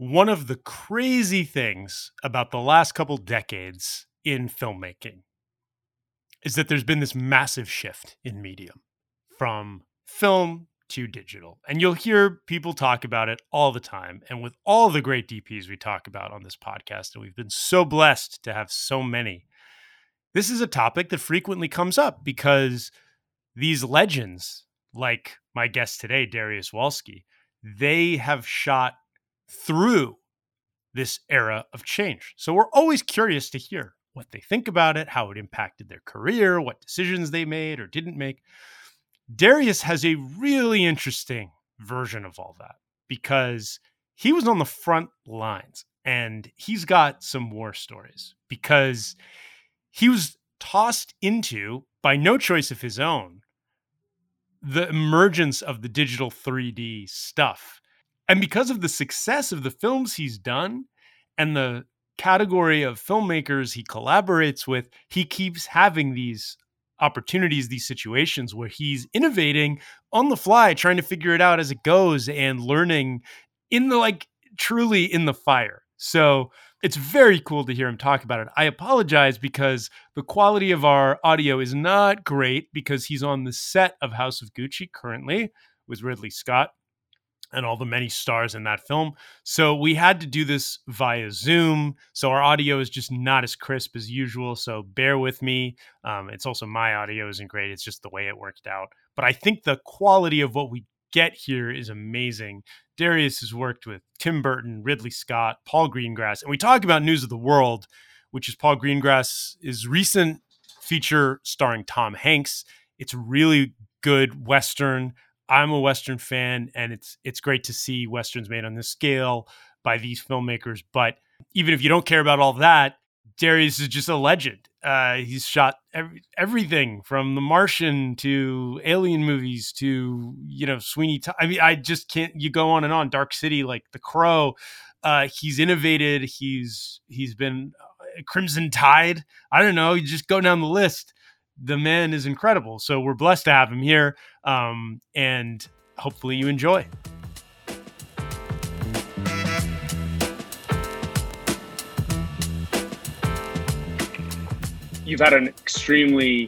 One of the crazy things about the last couple decades in filmmaking is that there's been this massive shift in medium from film to digital. And you'll hear people talk about it all the time. And with all the great DPs we talk about on this podcast, and we've been so blessed to have so many, this is a topic that frequently comes up because these legends, like my guest today, Dariusz Wolski, they have shot through this era of change. So we're always curious to hear what they think about it, how it impacted their career, what decisions they made or didn't make. Dariusz has a really interesting version of all that because he was on the front lines and he's got some war stories because he was tossed into, by no choice of his own, the emergence of the digital 3D stuff. And because of the success of the films he's done and the category of filmmakers he collaborates with, he keeps having these opportunities, these situations where he's innovating on the fly, trying to figure it out as it goes and learning in the truly in the fire. So it's very cool to hear him talk about it. I apologize because the quality of our audio is not great because he's on the set of House of Gucci currently with Ridley Scott and all the many stars in that film. So we had to do this via Zoom. So our audio is just not as crisp as usual. So bear with me. It's also my audio isn't great. It's just the way it worked out. But I think the quality of what we get here is amazing. Dariusz has worked with Tim Burton, Ridley Scott, Paul Greengrass. And we talk about News of the World, which is Paul Greengrass's recent feature starring Tom Hanks. It's a really good Western. I'm a Western fan, and it's great to see Westerns made on this scale by these filmmakers. But even if you don't care about all that, Dariusz is just a legend. He's shot everything from The Martian to Alien movies to, Sweeney Todd. I mean, I just can't, you go on and on. Dark City, like The Crow. He's innovated. He's been Crimson Tide. I don't know. You just go down the list. The man is incredible. So we're blessed to have him here. And hopefully you enjoy. You've had an extremely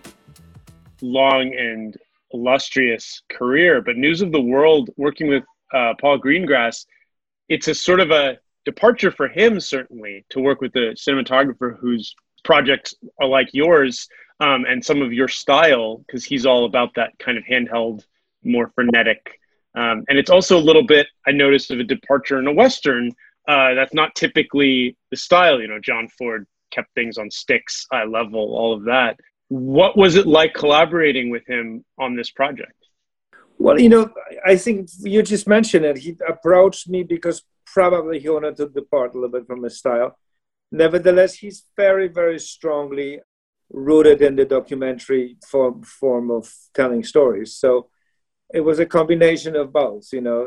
long and illustrious career, but News of the World, working with Paul Greengrass, it's a sort of a departure for him, certainly, to work with a cinematographer whose projects are like yours. And some of your style, because he's all about that kind of handheld, more frenetic. And it's also a little bit, I noticed, of a departure in a Western. That's not typically the style. John Ford kept things on sticks, eye level, all of that. What was it like collaborating with him on this project? Well, I think you just mentioned it. He approached me because probably he wanted to depart a little bit from his style. Nevertheless, he's very, very strongly rooted in the documentary form of telling stories. So it was a combination of both,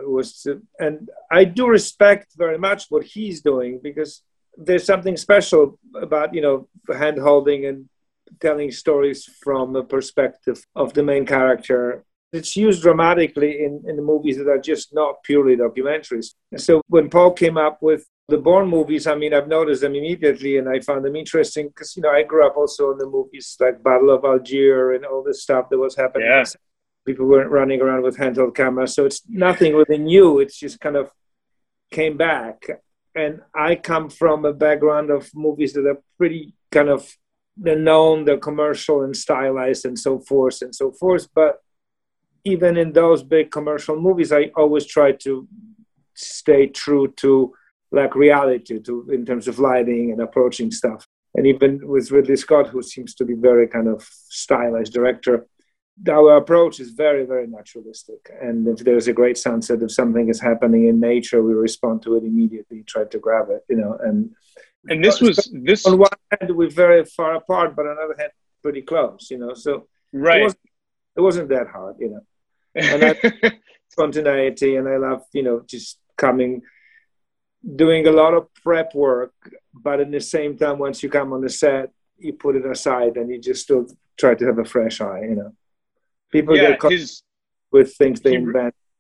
and I do respect very much what he's doing because there's something special about, hand holding and telling stories from the perspective of the main character. It's used dramatically in the movies that are just not purely documentaries. So when Paul came up with the Bourne movies, I've noticed them immediately and I found them interesting because, I grew up also in the movies like Battle of Algiers and all this stuff that was happening. Yeah. People weren't running around with handheld cameras. So it's nothing really new. It's just kind of came back. And I come from a background of movies that are pretty kind of, they're known, they're commercial and stylized and so forth and so forth. But even in those big commercial movies, I always try to stay true to reality in terms of lighting and approaching stuff. And even with Ridley Scott, who seems to be very kind of stylized director, our approach is very, very naturalistic. And if there's a great sunset, if something is happening in nature, we respond to it immediately, try to grab it, and this on one hand, we're very far apart, but on the other hand, pretty close, so right. It wasn't that hard, and I spontaneity, and I love, just doing a lot of prep work, but at the same time, once you come on the set, you put it aside and you just still try to have a fresh eye, People get caught with things they invent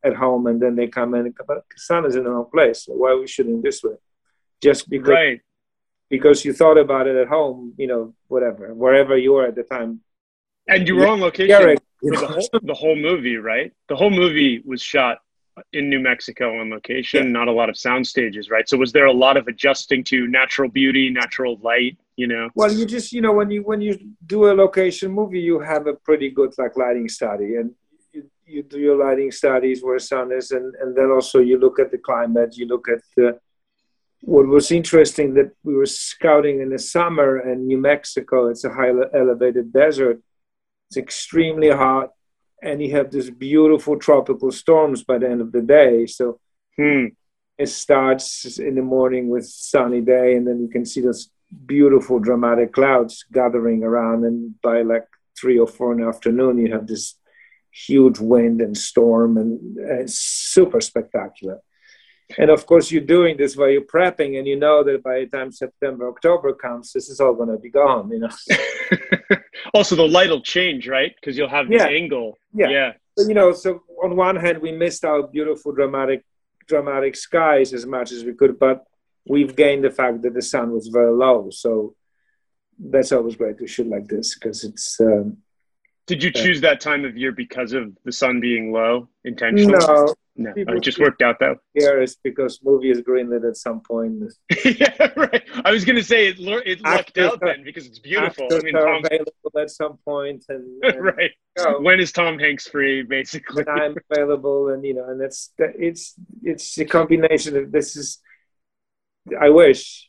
at home, and then they come in, but the sun is in the wrong place. So why are we shooting this way? Just because you thought about it at home, whatever, wherever you were at the time. And you were on location for the whole movie, right? The whole movie was shot in New Mexico on location, not a lot of sound stages, right? So was there a lot of adjusting to natural beauty, natural light, Well, you just, when you do a location movie, you have a pretty good lighting study, and you do your lighting studies where sun is, and then also you look at the climate, you look at what was interesting that we were scouting in the summer in New Mexico. It's a high elevated desert. It's extremely hot, and you have these beautiful tropical storms by the end of the day. So it starts in the morning with sunny day, and then you can see those beautiful dramatic clouds gathering around, and by 3 or 4 in the afternoon, you have this huge wind and storm, and it's super spectacular. And of course, you're doing this while you're prepping, and you know that by the time September, October comes, this is all going to be gone, Also, the light will change, right? Because you'll have this angle. Yeah. So on one hand, we missed out beautiful, dramatic skies as much as we could, but we've gained the fact that the sun was very low. So that's always great to shoot like this, because it's... Did you choose that time of year because of the sun being low intentionally? No, it just worked out though. Yeah, it's because movie is greenlit at some point. Yeah, right. I was going to say it lucked out then because it's beautiful. Actors are available at some point, and right. When is Tom Hanks free, basically? When I'm available, and and it's a combination of this is. I wish.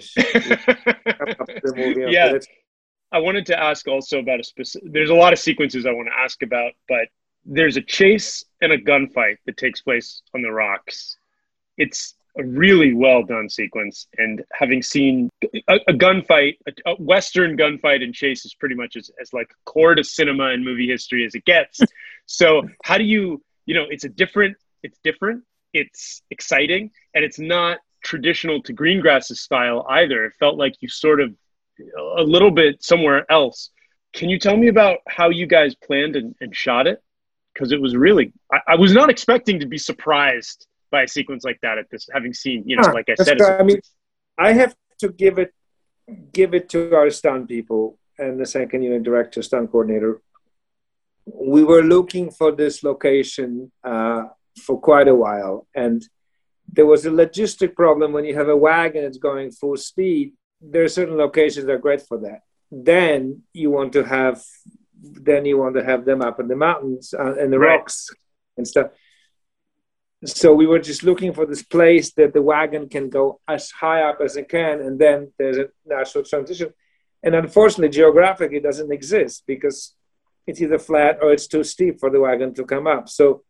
The movie, yeah. I wanted to ask also about there's a lot of sequences I want to ask about, but there's a chase and a gunfight that takes place on the rocks. It's a really well done sequence, and having seen a gunfight, a Western gunfight and chase is pretty much as core to cinema and movie history as it gets. So how do you, it's different, it's exciting, and it's not traditional to Greengrass's style either. It felt like you sort of a little bit somewhere else. Can you tell me about how you guys planned and shot it? Because it was really, I was not expecting to be surprised by a sequence like that at this, having seen, like I said. I have to give it to our stunt people and the second unit director, stunt coordinator. We were looking for this location for quite a while, and there was a logistic problem. When you have a wagon that's going full speed, there are certain locations that are great for that. Then you want to have them up in the mountains and the rocks and stuff. So we were just looking for this place that the wagon can go as high up as it can, and then there's a natural transition. And unfortunately, geographically, it doesn't exist because it's either flat or it's too steep for the wagon to come up. So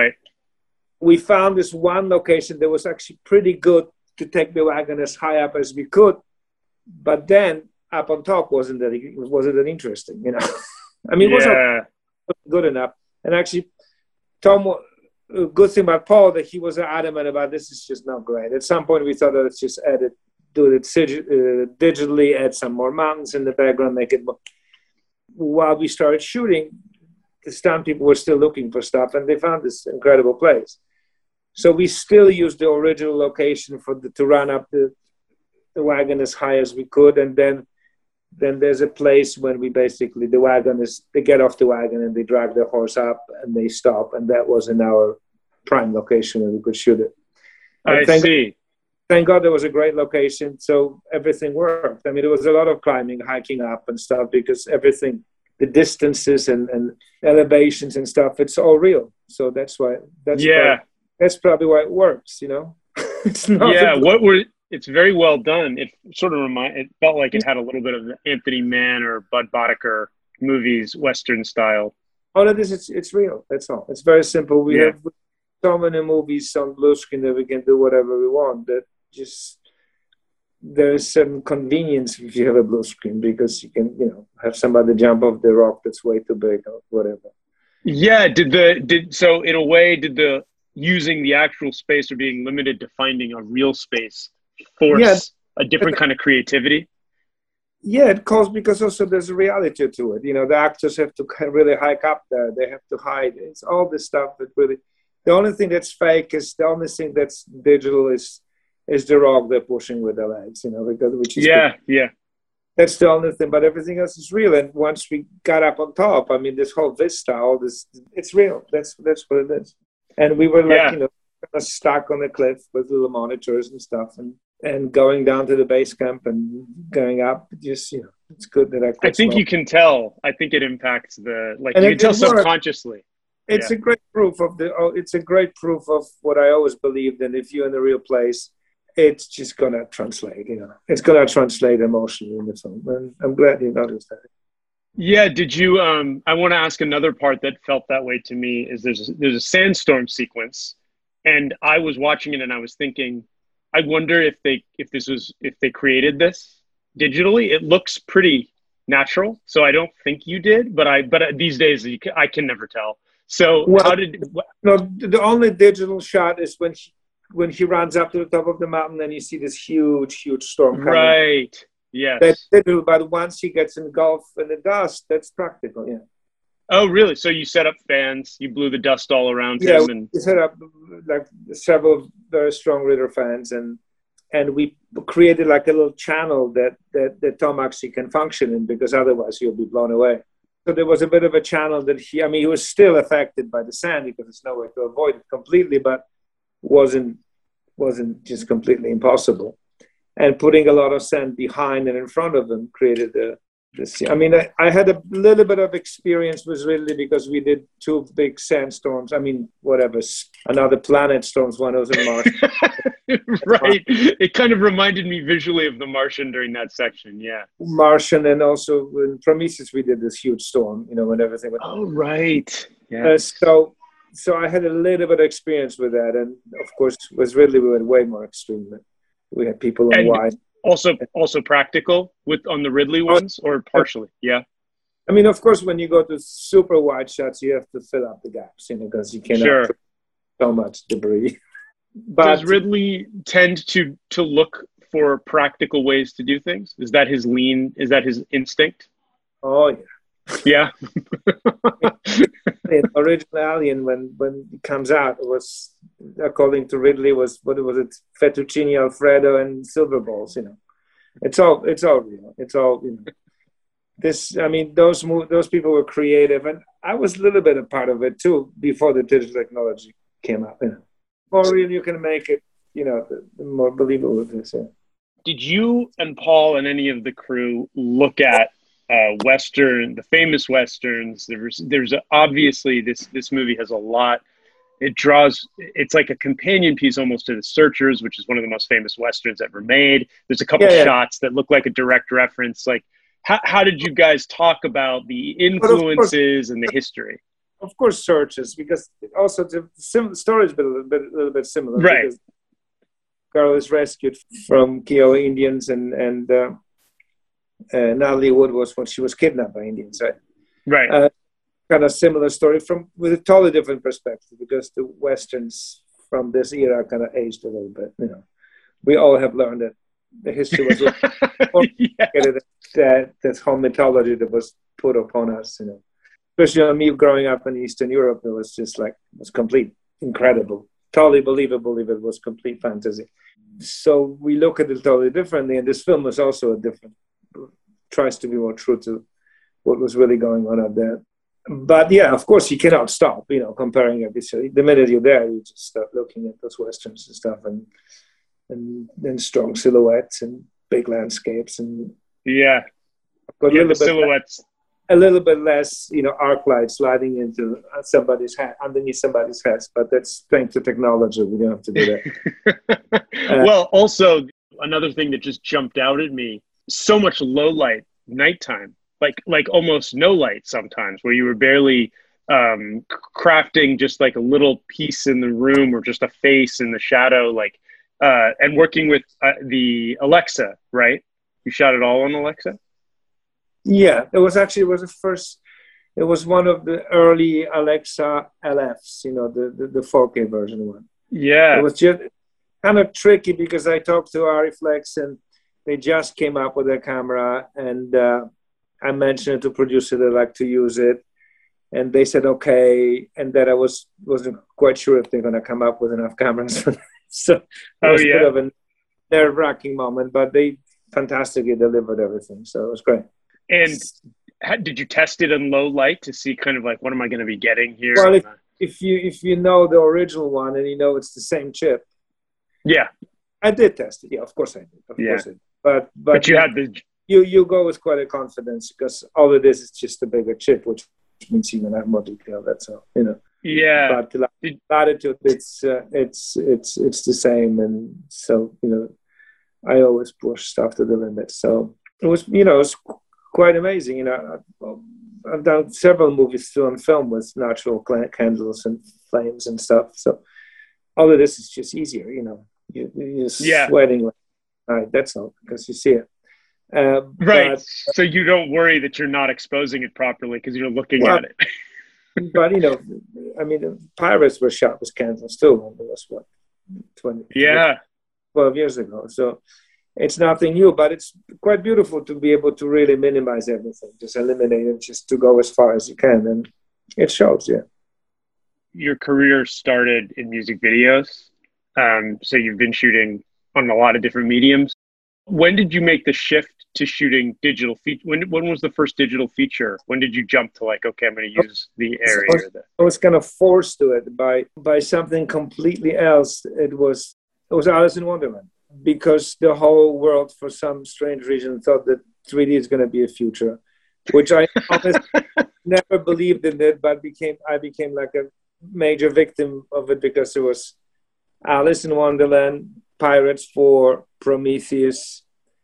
we found this one location that was actually pretty good to take the wagon as high up as we could. But then up on top wasn't that interesting, I mean, it wasn't good enough. And actually, Tom, a good thing about Paul that he was adamant about this is just not great. At some point, we thought, let's just do it digitally, add some more mountains in the background, make it more. While we started shooting, the stunt people were still looking for stuff, and they found this incredible place. So we still used the original location to run up the wagon as high as we could, and then there's a place when we basically they get off the wagon and they drag their horse up and they stop, and that was in our prime location where we could shoot it. Thank God there was a great location, so everything worked. I mean, there was a lot of climbing, hiking up and stuff, because everything, the distances and elevations and stuff, it's all real. So that's probably why it works, It's not it's very well done. It sort of it felt like it had a little bit of the Anthony Mann or Bud Boddicker movies, Western style. All of this, it's real. That's all. It's very simple. We have so many movies on blue screen that we can do whatever we want. That just there is some convenience if you have a blue screen, because you can have somebody jump off the rock that's way too big or whatever. Yeah. So in a way, did the using the actual space or being limited to finding a real space force a different kind of creativity? Yeah, it calls, because also there's a reality to it. The actors have to really hike up there. They have to hide. It's all this stuff that really, The only thing that's fake is the only thing that's digital is the rock they're pushing with their legs, because which is Yeah, good. yeah. That's the only thing, but everything else is real. And once we got up on top, I mean, this whole vista, all this, it's real. That's what it is. And we were like, Yeah. kind of stuck on the cliff with little monitors and stuff, and going down to the base camp and going up. Just it's good that I I quit think smoking. you can tell. I think it impacts And you can tell worked. subconsciously. It's Yeah. a great proof of it's a great proof of what I always believed. And if you're in the real place, it's just gonna translate. It's gonna translate emotionally in the film. And I'm glad you noticed that. Yeah, did you I want to ask another part that felt that way to me is there's a sandstorm sequence, and I was watching it and I was thinking, I wonder if they created this digitally. It looks pretty natural, so I don't think you did, but these days I can never tell. So Well, how did no, the only digital shot is when he runs up to the top of the mountain and you see this huge storm coming. right? Yes. That's digital, but once he gets engulfed in the dust, that's practical. Yeah. Oh, really? So you set up fans, you blew the dust all around Yeah, him, and we set up like several very strong Ritter fans, and we created like a little channel that Tom actually can function in, because otherwise he'll be blown away. So there was a bit of a channel that he was still affected by the sand because there's no way to avoid it completely, but wasn't just completely impossible. And putting a lot of sand behind and in front of them created this. I mean, I had a little bit of experience with Ridley because we did 2 big sandstorms. I mean, whatever, another planet storms. One was in Mars. right. It kind of reminded me visually of The Martian during that section. Yeah. Martian, and also in Prometheus we did this huge storm. When everything went. Oh, right. Yeah. So I had a little bit of experience with that, and of course with Ridley we went way more extreme. We had people on wide. Also practical on the Ridley ones, or partially? Yeah. I mean, of course, when you go to super wide shots, you have to fill up the gaps, because you cannot put so much debris. But does Ridley tend to look for practical ways to do things? Is that his lean? Is that his instinct? Oh yeah. Yeah. The original Alien, when it comes out, it was, according to Ridley, was fettuccine Alfredo and silver balls. It's all real. It's all This, I mean, those people were creative, and I was a little bit a part of it too before the digital technology came out. More real you can make it, the more believable it is. Yeah. Did you and Paul and any of the crew look at the famous Westerns? There's obviously this movie has a lot. It's like a companion piece almost to The Searchers, which is one of the most famous Westerns ever made. There's a couple shots that look like a direct reference. Like, how did you guys talk about the influences and the history? Of course, Searchers, because also the story is a little bit similar. Right. Because girl is rescued from Kiowa Indians, and Natalie Wood was when she was kidnapped by Indians, right? Right. Kind of similar story with a totally different perspective, because the Westerns from this era kind of aged a little bit. We all have learned that the history was that whole mythology that was put upon us. Especially me growing up in Eastern Europe, it was just like, it was complete, incredible, totally believable if it was complete fantasy. So we look at it totally differently, and this film was also tries to be more true to what was really going on out there. But yeah, of course, you cannot stop, comparing everything. The minute you're there, you just start looking at those Westerns and stuff, and then strong silhouettes and big landscapes, and the silhouettes. A little bit less, arc light sliding into somebody's head, underneath somebody's head, but that's thanks to technology. We don't have to do that. Well, also another thing that just jumped out at me: so much low light, nighttime, like almost no light sometimes, where you were barely crafting just like a little piece in the room or just a face in the shadow, and working with the Alexa, right? You shot it all on Alexa? Yeah, it was one of the early Alexa LFs, the 4K version one. Yeah. It was just kind of tricky because I talked to Ariflex and they just came up with their camera, and I mentioned to producer they'd like to use it. and they said okay, and that I wasn't quite sure if they're going to come up with enough cameras. So it was a bit of a nerve-wracking moment, but they fantastically delivered everything, so it was great. And did you test it in low light to see kind of like, what am I going to be getting here? Well, if you know the original one and you know it's the same chip. Yeah, I did test it. Yeah, of course I did. Of course I did. But you had the you go with quite a confidence because all it is just a bigger chip, which means you're gonna have more detail. That's all, you know. Yeah. But the latitude, it's the same, and so you know, I always push stuff to the limit. So it was, you know, it's quite amazing. You know, I've done several movies still on film with natural candles and flames and stuff. So all of this is just easier. You know, you're sweating. Right, that's all because you see it. Right. So you don't worry that you're not exposing it properly because you're looking at it. But, you know, I mean, the Pirates were shot with candles too. It was, 12 years ago. So it's nothing new, but it's quite beautiful to be able to really minimize everything, just eliminate it, just to go as far as you can. And it shows, yeah. Your career started in music videos. So you've been shooting on a lot of different mediums. When did you make the shift to shooting digital feature? When was the first digital feature? When did you jump to like, okay, I'm going to use the area? I was kind of forced to it by something completely else. It was Alice in Wonderland, because the whole world, for some strange reason, thought that 3D is going to be a future, which I honestly never believed in it, but I became like a major victim of it because it was Alice in Wonderland, Pirates 4, Prometheus,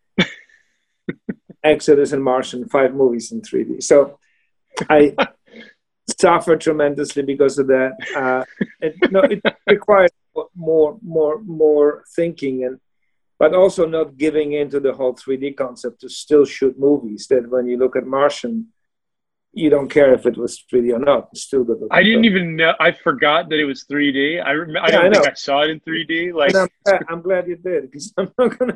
Exodus, and Martian, 5 movies in 3D. So I suffered tremendously because of that. It required more thinking, but also not giving into the whole 3D concept to still shoot movies. That when you look at Martian, you don't care if it was 3D or not. It's still good. I didn't even know. I forgot that it was 3D. I don't think I saw it in 3D. Like, I'm glad you did, because I'm not gonna.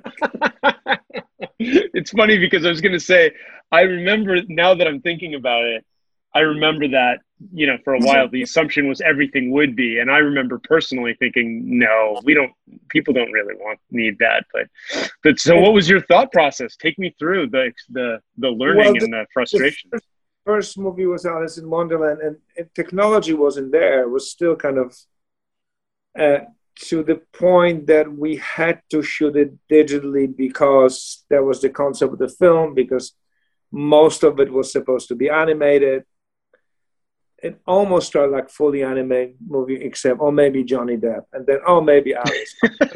It's funny because I was gonna say, I remember, now that I'm thinking about it, I remember that, you know, for a while the assumption was everything would be, and I remember personally thinking, no, people don't really need that. But so, what was your thought process? Take me through the learning and the frustration. First movie was Alice in Wonderland, and technology wasn't there. It was still kind of to the point that we had to shoot it digitally because that was the concept of the film, because most of it was supposed to be animated. It almost started like fully animated movie, except, or maybe Johnny Depp, and then, maybe Alice.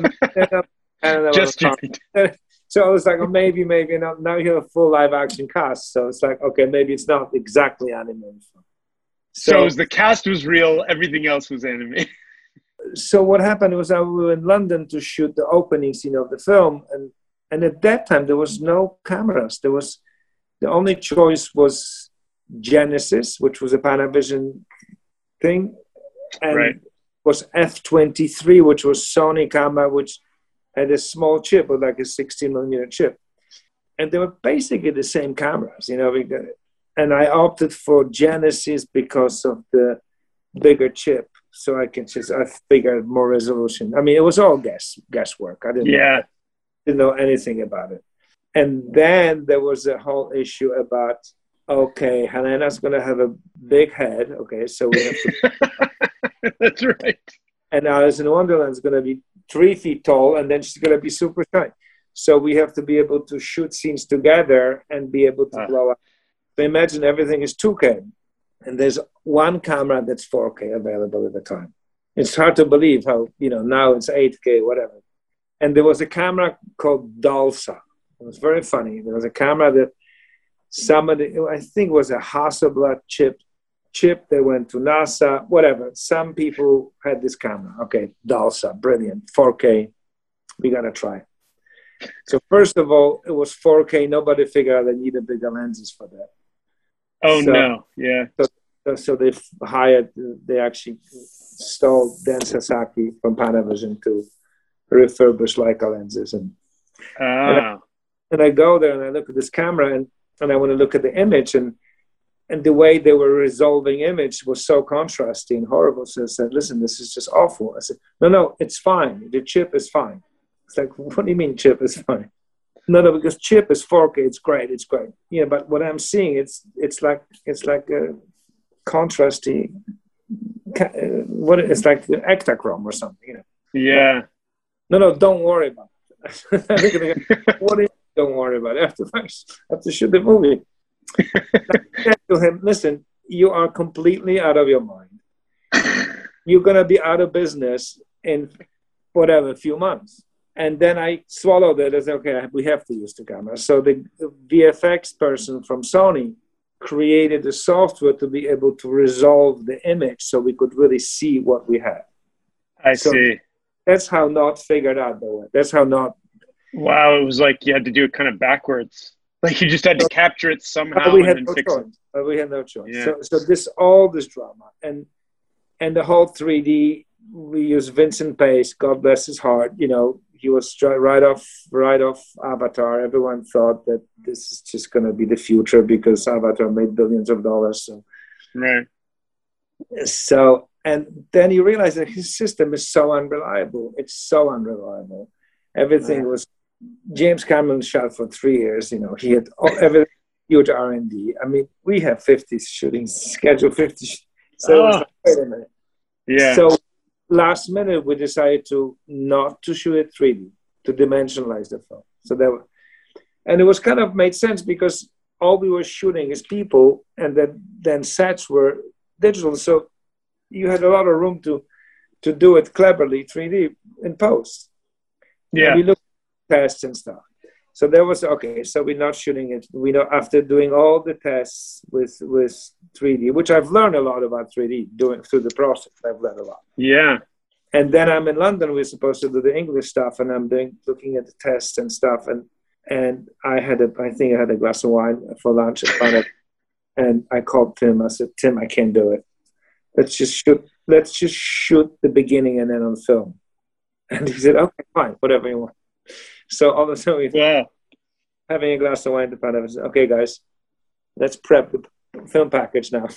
So I was like, maybe not. Now you have a full live action cast. So it's like, okay, maybe it's not exactly animated. So the cast was real, everything else was animated. So what happened was, we were in London to shoot the opening scene of the film, and at that time there was no cameras. The only choice was Genesis, which was a Panavision thing, and was F23, which was Sony camera, which had a small chip, or like a 16mm chip. And they were basically the same cameras, you know. And I opted for Genesis because of the bigger chip, so I figured more resolution. I mean, it was all guesswork. I didn't know anything about it. And then there was a whole issue about, okay, Helena's going to have a big head. Okay, so we have to... That's right. And Alice in Wonderland is going to be 3 feet tall, and then she's going to be super shy. So we have to be able to shoot scenes together and be able to blow up. So imagine everything is 2K, and there's one camera that's 4K available at the time. It's hard to believe how, you know, now it's 8K, whatever. And there was a camera called DALSA. It was very funny. There was a camera that somebody, I think it was a Hasselblad chip that went to NASA, whatever. Some people had this camera. Okay, DALSA, brilliant, 4K. We got to try. So first of all, it was 4K. Nobody figured out they needed bigger lenses for that. Oh, so, no, yeah. So they actually stole Dan Sasaki from Panavision to refurbish Leica lenses. And I go there and I look at this camera and I want to look at the image, and and the way they were resolving image was so contrasting and horrible. So I said, listen, this is just awful. I said, no, it's fine. The chip is fine. It's like, what do you mean chip is fine? No, because chip is 4K. It's great. Yeah, but what I'm seeing, it's like a contrasty. It's like the Ektachrome or something. You know? Yeah. No, don't worry about it. What is? Don't worry about it. I have to shoot the movie. I said to him, listen, you are completely out of your mind. You're gonna be out of business in whatever, a few months. And then I swallowed it. I said, okay, we have to use the camera. So the VFX person from Sony created the software to be able to resolve the image so we could really see what we had. I see. That's how Not figured out the way. That's how Not. Wow, it was like you had to do it kind of backwards. Like you just had to capture it somehow we had and no then fix choice. it. We had no choice. Yeah. So all this drama and the whole 3D. We used Vincent Pace. God bless his heart. You know, he was right off Avatar. Everyone thought that this is just going to be the future because Avatar made billions of dollars. So. Right. So, and then you realize that his system is so unreliable. It's so unreliable. Everything was. James Cameron shot for 3 years. You know, he had everything huge R&D. I mean, we have 50 shootings scheduled. 50. So it was like, wait a minute. Yeah. So last minute we decided to not to shoot it 3D, to dimensionalize the film. So and it was kind of made sense because all we were shooting is people, and then sets were digital. So you had a lot of room to do it cleverly 3D in post. Yeah. And we looked at tests and stuff. So there was, okay, so we're not shooting it. We know after doing all the tests with 3D, which I've learned a lot about 3D doing through the process. I've learned a lot. Yeah. And then I'm in London. We're supposed to do the English stuff, and I'm looking at the tests and stuff. And I think I had a glass of wine for lunch at Planet. And I called Tim. I said, Tim, I can't do it. Let's just shoot the beginning and then on film. And he said, okay, fine, whatever you want. So all of a sudden, having a glass of wine to find out, I said, okay, guys, let's prep the film package now.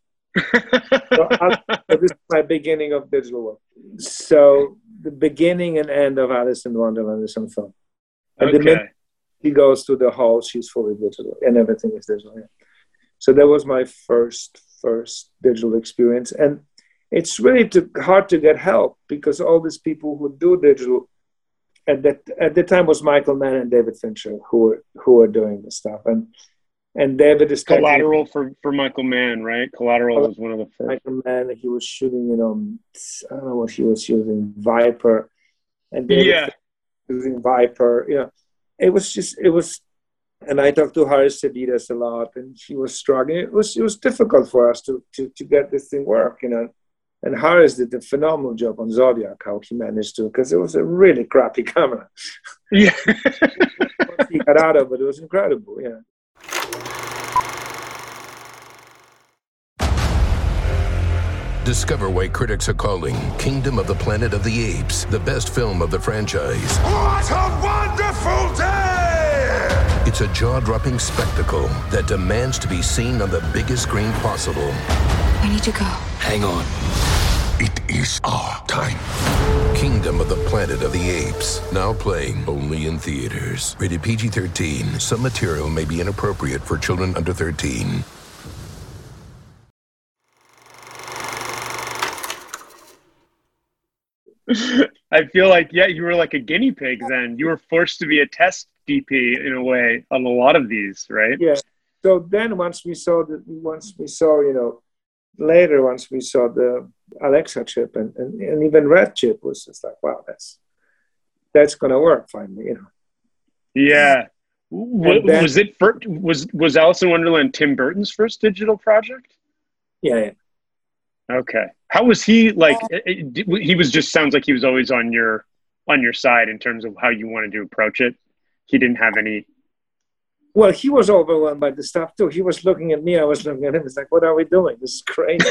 So this is my beginning of digital work. So the beginning and end of Alice in Wonderland is on film. And the minute she goes to the hall, she's fully digital, and everything is digital. Yeah. So that was my first digital experience. And it's really hard to get help because all these people who do digital, at the time was Michael Mann and David Fincher who were doing this stuff, and David is Collateral for Michael Mann, right? Collateral was one of the first. Michael Mann, he was shooting, I don't know what he was using, Viper, and David using Viper. You know, it was, and I talked to Harris Sedidas a lot, and he was struggling. It was difficult for us to get this thing work, you know. And Harris did a phenomenal job on Zodiac, how he managed to, because it was a really crappy camera. Yeah. Once he got out of it, it was incredible, yeah. Discover why critics are calling Kingdom of the Planet of the Apes the best film of the franchise. What a wonderful day! It's a jaw-dropping spectacle that demands to be seen on the biggest screen possible. I need to go. Hang on. It is our time. Kingdom of the Planet of the Apes. Now playing only in theaters. Rated PG-13. Some material may be inappropriate for children under 13. I feel like, you were like a guinea pig then. You were forced to be a test DP in a way on a lot of these, right? Yeah. So then once we saw, later once we saw the Alexa chip and even Red chip was just like, wow, that's going to work finally, you know. Yeah. Was Alice in Wonderland Tim Burton's first digital project? Yeah. Okay. How was he like? He was just sounds like he was always on your side in terms of how you wanted to approach it. He didn't have any. Well, he was overwhelmed by the stuff too. He was looking at me. I was looking at him. It's like, what are we doing? This is crazy.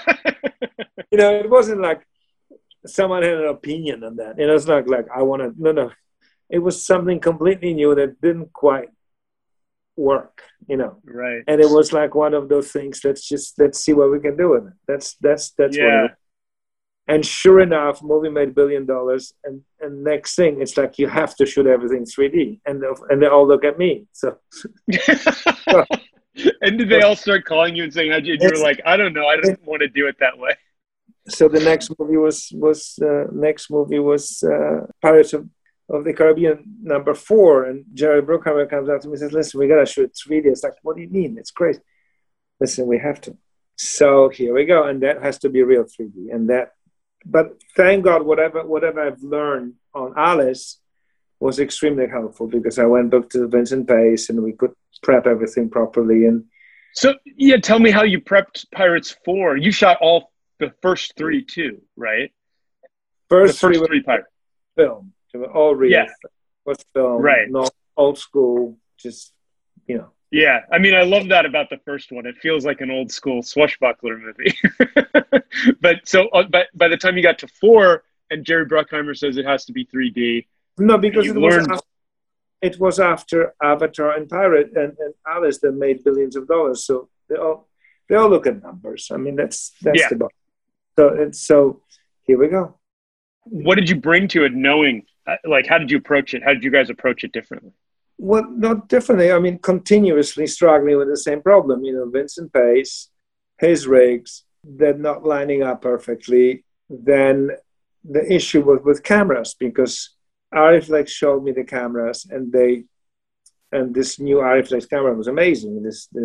It wasn't like someone had an opinion on that. It's not like I want to. No. It was something completely new that didn't quite work, Right. And it was like one of those things. Let's see what we can do with it. That's what it was. And sure enough, movie made $1 billion. And next thing, it's like you have to shoot everything 3D, and they all look at me. So. And did they all start calling you and saying, and you were like, I don't know, I don't want to do it that way. So the next movie was Pirates of the Caribbean #4, and Jerry Bruckheimer comes out to me and says, "Listen, we gotta shoot 3D." It's like, what do you mean? It's great. Listen, we have to. So here we go, and that has to be real 3D. But thank God, whatever I've learned on Alice was extremely helpful, because I went back to Vincent Pace and we could prep everything properly. And so, tell me how you prepped Pirates 4. You shot all the first 3 too, right? First three Pirates. Film. They were all real. Yeah. Was film. Right. Not old school, just, Yeah, I mean, I love that about the first one. It feels like an old school swashbuckler movie. But by the time you got to 4, and Jerry Bruckheimer says it has to be 3D. No, because it was after Avatar and Pirate and Alice that made billions of dollars. So they all look at numbers. I mean, that's the bottom. So here we go. What did you bring to it, knowing? How did you approach it? How did you guys approach it differently? Well, not differently. I mean, continuously struggling with the same problem. Vincent Pace, his rigs, they're not lining up perfectly. Then the issue was with cameras, because Arriflex showed me the cameras, and this new Arriflex camera was amazing.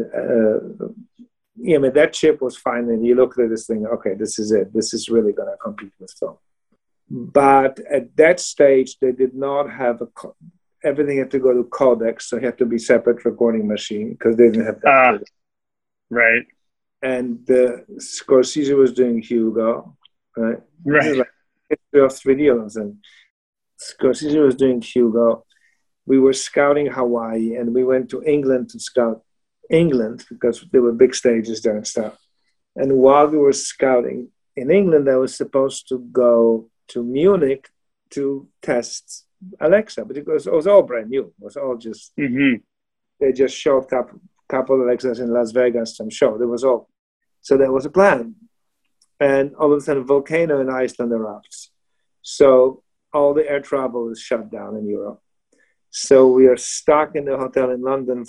That chip was fine, and you looked at this thing, okay, this is it. This is really going to compete with film. But at that stage, they did not have everything had to go to codecs, so it had to be separate recording machine, because they didn't have that. Right. And Scorsese was doing Hugo, right? Right. This is like history of 3D, and Scorsese was doing Hugo. We were scouting Hawaii, and we went to England to scout England, because there were big stages there and stuff. And while we were scouting in England, I was supposed to go to Munich to test Alexa, but it was all brand new. It was all just, They just showed a couple of Alexas in Las Vegas, some show. There was all. So there was a plan. And all of a sudden, a volcano in Iceland erupts. So all the air travel is shut down in Europe. So we are stuck in the hotel in London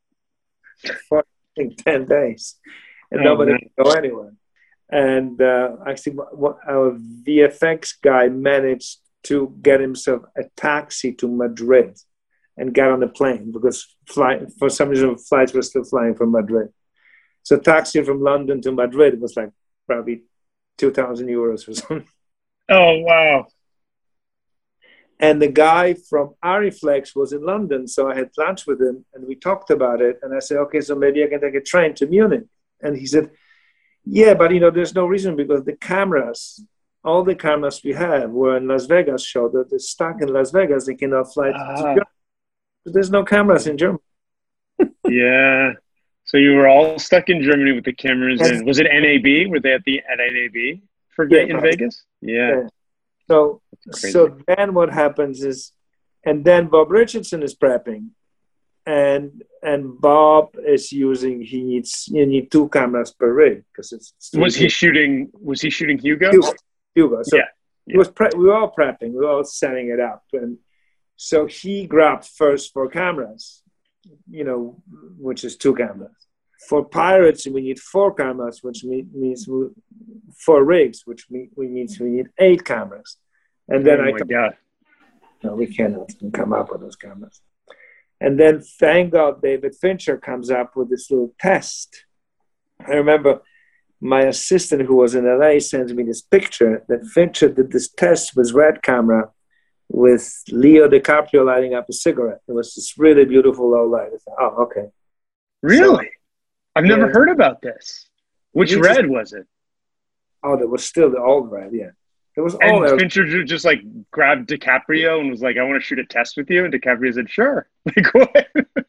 for I think 10 days. And nobody can go anywhere. And actually, our VFX guy managed to get himself a taxi to Madrid and get on a plane, because for some reason flights were still flying from Madrid. So taxi from London to Madrid was like probably 2,000 euros or something. Oh, wow. And the guy from Arriflex was in London, so I had lunch with him, and we talked about it. And I said, okay, so maybe I can take a train to Munich. And he said, yeah, but there's no reason, because all the cameras we have were in Las Vegas, show that they're stuck in Las Vegas. They cannot fly to Germany. There's no cameras in Germany. Yeah. So you were all stuck in Germany with the cameras in. Was it NAB? Were they at NAB in Vegas? Yeah. So then what happens is, and then Bob Richardson is prepping, and Bob is using. You need 2 cameras per rig, because it's. Was he shooting Hugo? Hugo. So we were all prepping. We were all setting it up, and so he grabbed first 4 cameras, which is 2 cameras. For Pirates, we need 4 cameras, which means 4 rigs, which means we need 8 cameras. And then no, we cannot come up with those cameras. And then, thank God, David Fincher comes up with this little test. I remember my assistant, who was in LA, sends me this picture that Fincher did this test with Red camera with Leo DiCaprio lighting up a cigarette. It was this really beautiful low light. I thought, oh, okay. Really? So, I've never heard about this. Which Red was it? Oh, there was still the old Red, yeah. It was all. And Fincher just grabbed DiCaprio and was like, "I want to shoot a test with you." And DiCaprio said, "Sure." Like what?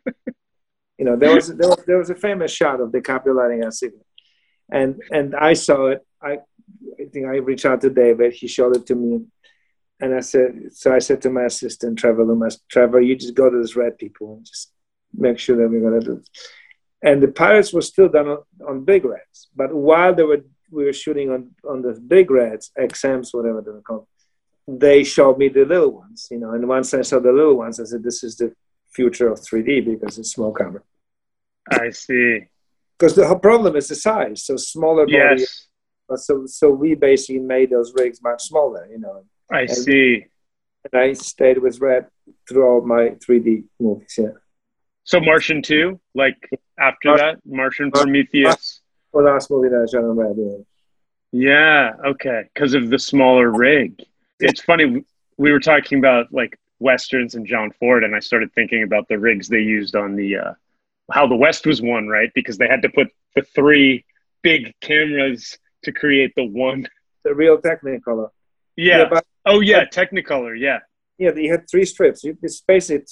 There was a famous shot of DiCaprio lighting a cigarette, and I saw it. I think I reached out to David. He showed it to me, and I said to my assistant Trevor Loomis, "Trevor, you just go to those Red people and just make sure that we're going to do it. And the Pirates was still done on big reds. But while we were shooting on the big reds, XMs, whatever they're called, they showed me the little ones, you know. And once I saw the little ones, I said, this is the future of 3D because it's small camera. I see. Because the whole problem is the size, so smaller body. Yes. So we basically made those rigs much smaller, you know. I see. And I stayed with red throughout my 3D movies, yeah. So Martian 2, like after that, Martian, Prometheus. The last movie that I shot on red, yeah. Yeah, okay, because of the smaller rig. It's funny, we were talking about like Westerns and John Ford, and I started thinking about the rigs they used on the, how the West was won, right? Because they had to put the 3 big cameras to create the one. The real Technicolor. Yeah. Technicolor, yeah. Yeah, they had 3 strips. It's basically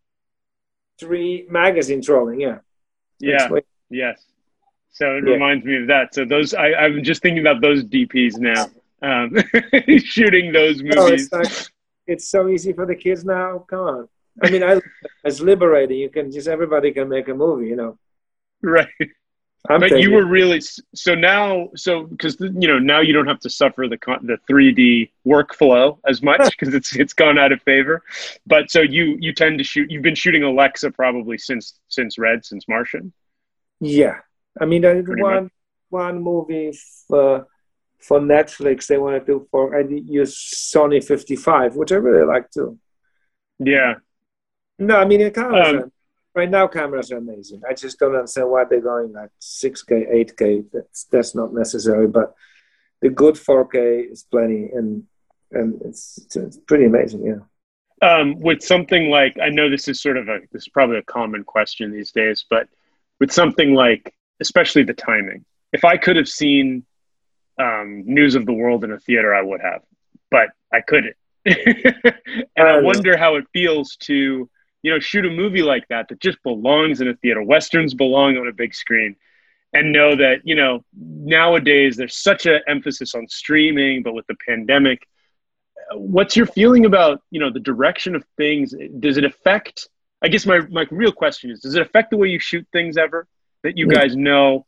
3 magazines rolling, yeah. Yeah, yes. So it reminds me of that. So those, I'm just thinking about those DPs now, shooting those movies. It's so easy for the kids now. Come on. I mean, it's liberating. Everybody can make a movie, you know. Right. But you were really, because, you know, now you don't have to suffer the 3D workflow as much because it's gone out of favor. But so you tend to shoot, you've been shooting Alexa probably since Martian. Yeah. I mean, I did one movie for Netflix. They wanted to I use Sony 55, which I really like too. Yeah. No, I mean, right now cameras are amazing. I just don't understand why they're going like 6K, 8K. That's not necessary, but the good 4K is plenty, and it's pretty amazing. Yeah. With something like, I know this is probably a common question these days, but with something like, especially the timing, if I could have seen News of the World in a theater, I would have, but I couldn't. And I wonder how it feels to, you know, shoot a movie like that just belongs in a theater. Westerns belong on a big screen, and know that, you know, nowadays there's such an emphasis on streaming, but with the pandemic, what's your feeling about, you know, the direction of things? Does it affect, I guess my real question is, does it affect the way you shoot things ever that you guys know?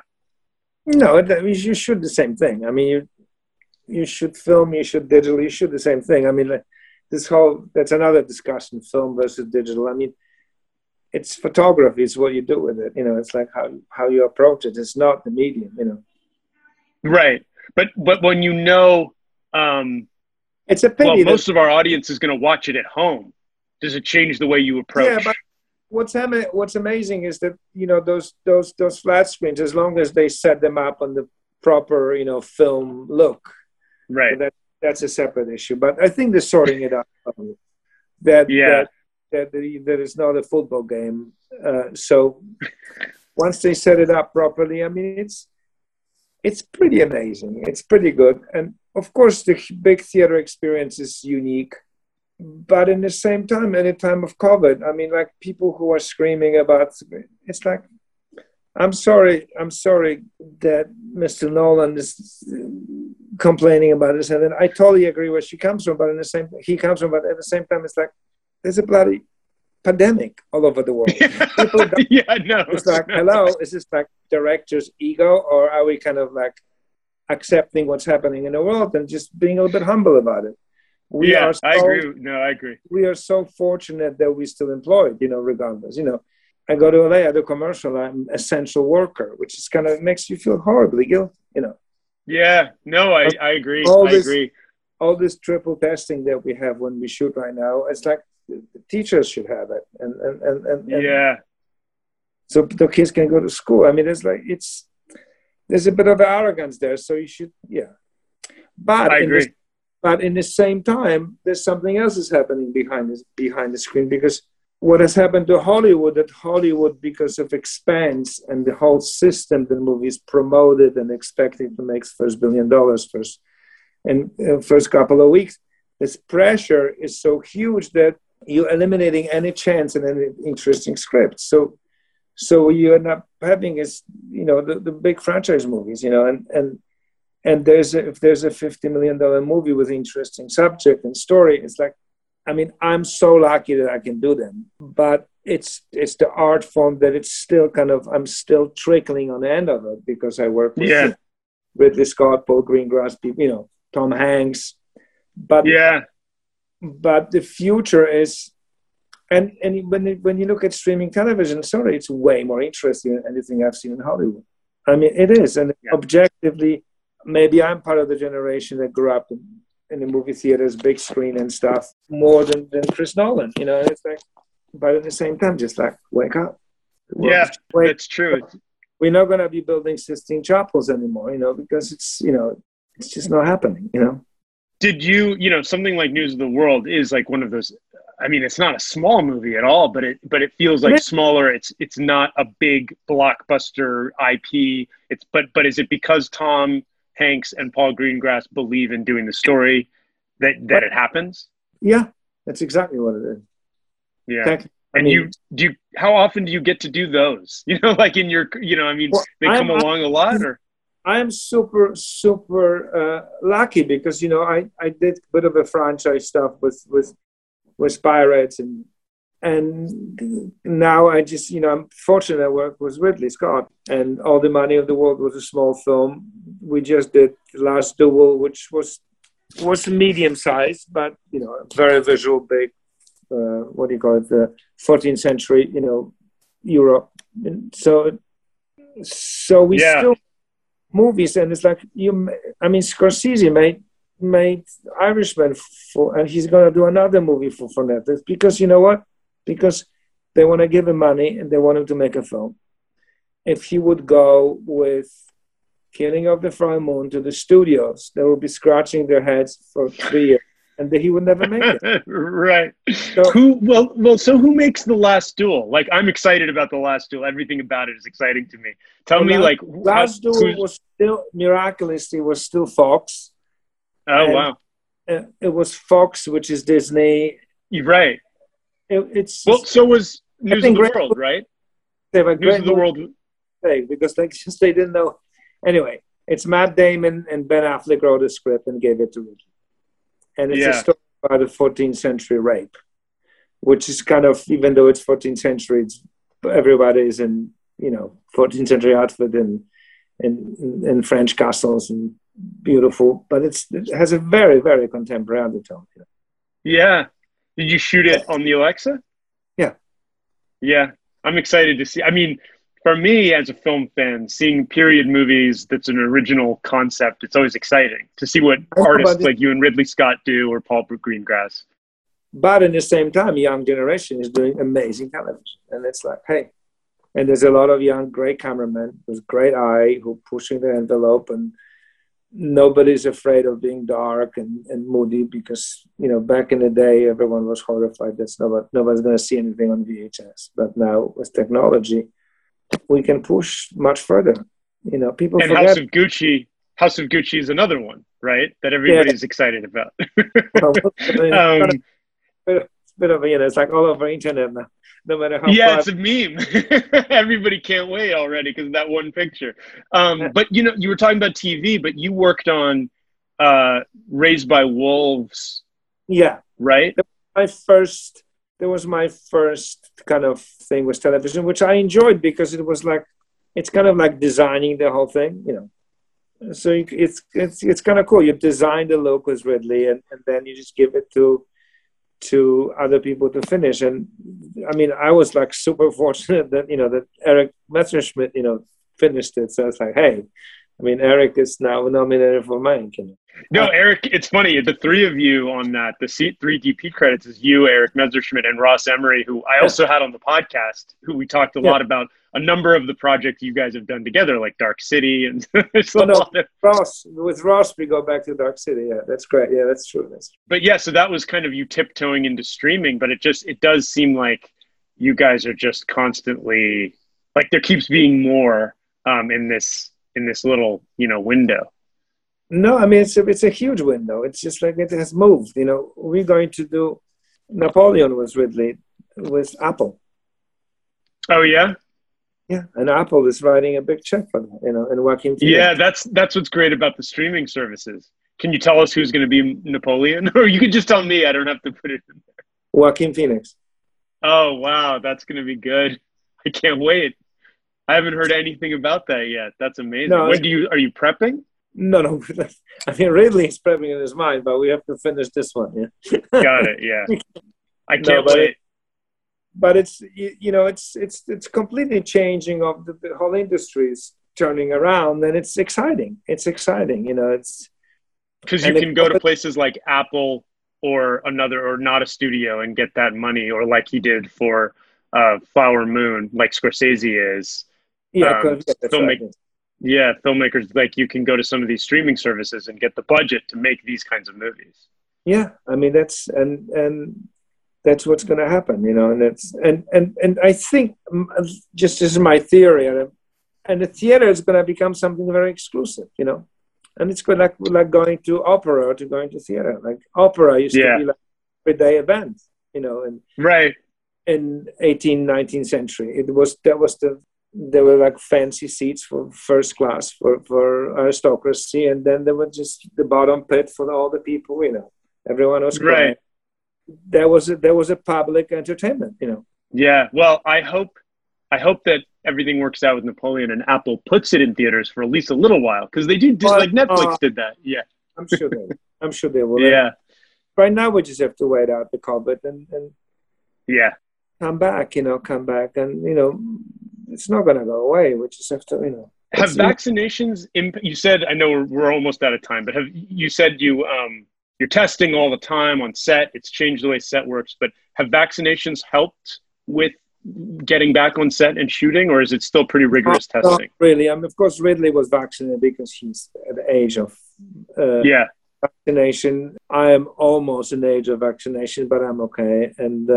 No, you shoot the same thing. I mean, you shoot film, you shoot digital, you shoot the same thing. I mean, that's another discussion, film versus digital. I mean, it's photography, it's what you do with it. You know, it's like how you approach it. It's not the medium, you know. Right. But when you know, it's a pity. Well, most of our audience is going to watch it at home. Does it change the way you approach? Yeah, but what's amazing is that, you know, those flat screens, as long as they set them up on the proper, you know, film look, right? That's a separate issue. But I think they're sorting it out. That is not a football game. So once they set it up properly, I mean, it's pretty amazing. It's pretty good. And of course, the big theater experience is unique. But in the same time, in the time of COVID, I mean, like, people who are screaming about, it's like, I'm sorry that Mr. Nolan is complaining about this, and then I totally agree where he comes from. But at the same time, it's like, there's a bloody pandemic all over the world. It's like, hello, is this like director's ego, or are we kind of like accepting what's happening in the world and just being a little bit humble about it? I agree. No, I agree. We are so fortunate that we're still employed, you know, regardless. You know, I go to LA, I do commercial, I'm essential worker, which is kind of makes you feel horribly guilty, you know. Yeah, no, I agree. I agree. All this triple testing that we have when we shoot right now, it's like the teachers should have it. And yeah. So the kids can go to school. I mean, there's a bit of arrogance there. So you should, yeah. But I agree. But in the same time, there's something else is happening behind the screen, because what has happened to Hollywood, because of expense and the whole system, the movies promoted and expecting to make first $1 billion first couple of weeks, this pressure is so huge that you're eliminating any chance and any interesting script. So you end up having is, you know, the big franchise movies, you know, and if there's a $50 million movie with interesting subject and story, it's like, I mean, I'm so lucky that I can do them. but it's the art form that it's still kind of, I'm still trickling on the end of it because I work with Ridley Scott, Paul Greengrass, people, Tom Hanks. But the future is, and when you look at streaming television, sorry, it's way more interesting than anything I've seen in Hollywood. I mean, it is, and objectively, maybe I'm part of the generation that grew up in the movie theaters, big screen and stuff, more than Chris Nolan. It's like, but at the same time, just like wake up. That's true. We're not going to be building Sistine Chapels anymore, because it's just not happening. Did you, something like News of the World is like one of those. I mean, it's not a small movie at all, but it feels like smaller. It's not a big blockbuster IP. But is it because Tom Hanks and Paul Greengrass believe in doing the story that it happens? Yeah, that's exactly what it is. Yeah. How often do you get to do those? Like in your, they come along a lot, or? I am super, super lucky because, I did a bit of a franchise stuff with Pirates and now I just, I'm fortunate I work with Ridley Scott, and All the Money of the World was a small film. We just did The Last Duel, which was medium sized, but, very visual, big, the 14th century, Europe. And so we still movies, and it's like Scorsese made Irishman and he's going to do another movie for Netflix because you know what? Because they want to give him money and they want him to make a film. If he would go with Killing of the Flower Moon to the studios, they will be scratching their heads for 3 years. And he would never make it. Right. So who makes The Last Duel? Like, I'm excited about The Last Duel. Everything about it is exciting to me. Tell me, like, Last Duel was still miraculously was still Fox. Oh, wow. It was Fox, which is Disney. You're right. So was News of the World, right? News of the World. Because they didn't know. Anyway, it's Matt Damon and Ben Affleck wrote a script and gave it to Ridley. And it's a story about a 14th century rape, which is kind of, even though it's 14th century, everybody is in, 14th century outfit and in French castles and beautiful, but it has a very, very contemporary undertone. Yeah. Did you shoot it on the Alexa? Yeah. Yeah. I'm excited to see. I mean, for me as a film fan, seeing period movies that's an original concept, it's always exciting to see what artists like you and Ridley Scott do, or Paul Greengrass. But in the same time, young generation is doing amazing television. And it's like, hey, and there's a lot of young, great cameramen with great eye who are pushing the envelope, and nobody's afraid of being dark and moody because, back in the day, everyone was horrified that nobody's going to see anything on VHS. But now with technology, we can push much further. People and forget. House of Gucci is another one, right? That everybody's excited about. It's a bit of it's like all over internet now. No matter how. Yeah, it's a meme. Everybody can't wait already because of that one picture. But you were talking about TV, but you worked on Raised by Wolves. Yeah. Right. That was my first kind of thing with television, which I enjoyed because it was like, it's kind of like designing the whole thing, So it's kind of cool. You design the look with Ridley, and then you just give it to other people to finish. And I mean, I was like super fortunate that that Eric Messerschmidt finished it. So it's like, hey, I mean, Eric is now nominated for Mank. No, Eric, it's funny. The three of you on that, the three DP credits is you, Eric Messerschmidt, and Ross Emery, who I also had on the podcast, who we talked a lot about a number of the projects you guys have done together, like Dark City. And Ross, with Ross, we go back to Dark City. Yeah, that's great. Yeah, that's true. But yeah, so that was kind of you tiptoeing into streaming, but it does seem like you guys are just constantly, like there keeps being more in this little, window. No, I mean, it's a huge window. It's just like it has moved. We're going to do Napoleon with Ridley, with Apple. Oh, yeah? Yeah, and Apple is writing a big check for that, and Joaquin Phoenix. Yeah, that's what's great about the streaming services. Can you tell us who's going to be Napoleon? Or you can just tell me. I don't have to put it in there. Joaquin Phoenix. Oh, wow. That's going to be good. I can't wait. I haven't heard anything about that yet. That's amazing. No, Are you prepping? no. I mean, Ridley's prepping in his mind, but we have to finish this one. Yeah. Got it. Yeah. I No, can't wait. But it's it's completely changing of the whole industry is turning around, and it's exciting. It's exciting. It's Because you can go to places like Apple or not a studio and get that money, or like he did for Flower Moon, like Scorsese is. Yeah, that's right. Yeah, filmmakers, like you can go to some of these streaming services and get the budget to make these kinds of movies. Yeah, I mean that's that's what's going to happen, and it's and I think just as my theory, and the theater is going to become something very exclusive, and it's going like going to opera or to going to theater. Like opera used to be like a everyday event, and right in 18th, 19th century, there were like fancy seats for first class for aristocracy, and then there was just the bottom pit for all the people, everyone was crying. Right. There was a public entertainment, Yeah. Well, I hope that everything works out with Napoleon and Apple puts it in theaters for at least a little while, because they do like Netflix did that. Yeah. I'm sure they will. Yeah. Right now we just have to wait out the COVID and yeah, come back, and it's not going to go away. We just have to, Have vaccinations? You said, I know we're almost out of time, but you said you're testing all the time on set. It's changed the way set works, but have vaccinations helped with getting back on set and shooting, or is it still pretty rigorous testing? Not really. Of course, Ridley was vaccinated because he's at the age of vaccination. I am almost in the age of vaccination, but I'm okay. And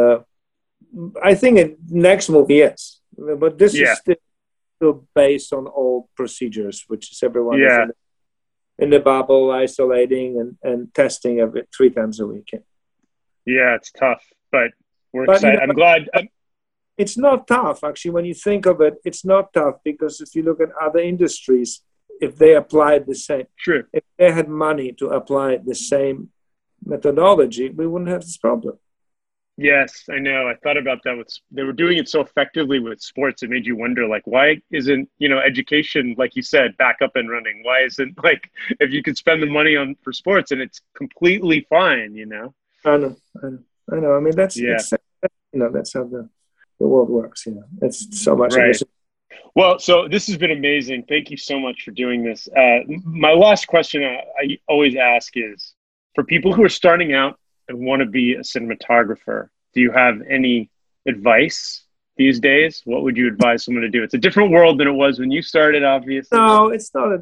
I think in next movie, yes. But this is still based on old procedures, which is everyone is in the bubble, isolating and testing 3 times a week. Yeah, it's tough, but we're excited. I'm glad. It's not tough, actually. When you think of it, it's not tough, because if you look at other industries, if they applied the same, if they had money to apply the same methodology, we wouldn't have this problem. Yes, I know. I thought about that. They were doing it so effectively with sports. It made you wonder, like, why isn't, education, like you said, back up and running? Why isn't, like, if you could spend the money for sports and it's completely fine, I know. I mean, that's that's how the world works. It's so much. Right. Well, so this has been amazing. Thank you so much for doing this. My last question I always ask is, for people who are starting out and want to be a cinematographer, do you have any advice these days? What would you advise someone to do? It's a different world than it was when you started, obviously. No, it's not.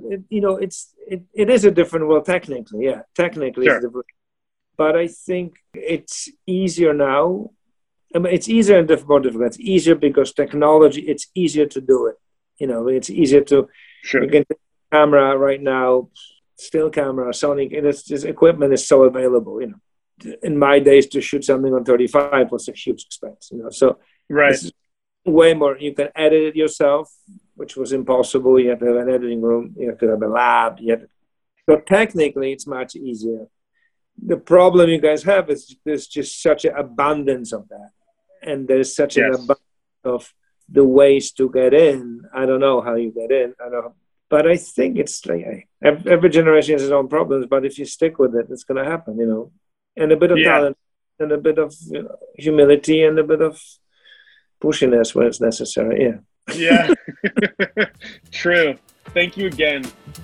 It is a different world technically. Yeah, technically, it's different. But I think it's easier now. I mean, it's easier and more difficult. It's easier because technology. It's easier to do it. It's easier to. Sure. You can take a camera right now, still camera, Sony. This equipment is so available. In my days, to shoot something on 35 was a huge expense. So it's way more. You can edit it yourself, which was impossible. You have to have an editing room. You have to have a lab. So technically, it's much easier. The problem you guys have is there's just such an abundance of that, and there's such an abundance of the ways to get in. I don't know how you get in. I don't know. But I think it's like every generation has its own problems. But if you stick with it, it's going to happen. And a bit of talent, and a bit of humility, and a bit of pushiness when it's necessary. Yeah. True. Thank you again.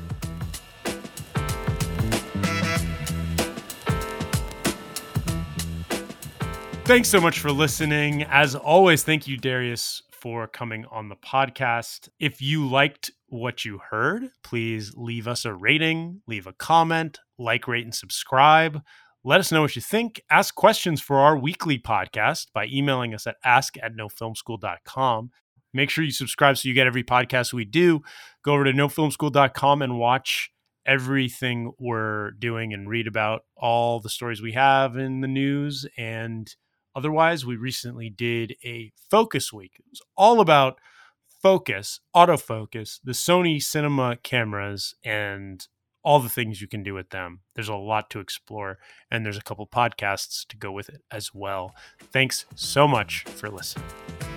Thanks so much for listening. As always, thank you, Darius, for coming on the podcast. If you liked what you heard, please leave us a rating, leave a comment, like, rate, and subscribe. Let us know what you think. Ask questions for our weekly podcast by emailing us at ask@nofilmschool.com. Make sure you subscribe so you get every podcast we do. Go over to nofilmschool.com and watch everything we're doing and read about all the stories we have in the news. And otherwise, we recently did a focus week. It was all about focus, autofocus, the Sony cinema cameras, and all the things you can do with them. There's a lot to explore, and there's a couple podcasts to go with it as well. Thanks so much for listening.